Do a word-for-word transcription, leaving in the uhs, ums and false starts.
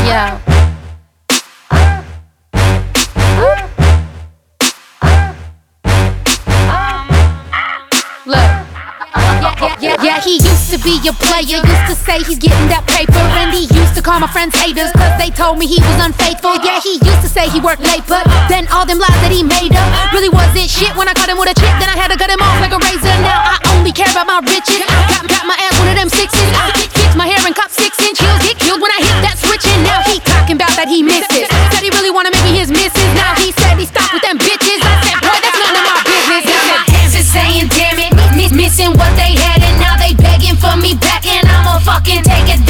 Yeah. Look. Yeah, yeah, yeah, he used to be a player, used to say he's getting that paper. And he used to call my friends haters, cause they told me he was unfaithful. Yeah, he used to say he worked late, but then all them lies that he made up really wasn't shit. When I caught him with a chip, then I had to cut him off like a razor. Now I only care about my riches. Got, got my ass one of them sixes. I fix my hair and cop six inch heels. Get killed when I hit that switch. And now he talking about that he misses. Said he really wanna make me his missus. Now he said he stopped with them bitches. I said, boy, that's none of my business. Got my hands are saying, damn it, missing what they had, and now they begging for me back, and I'ma fucking take it.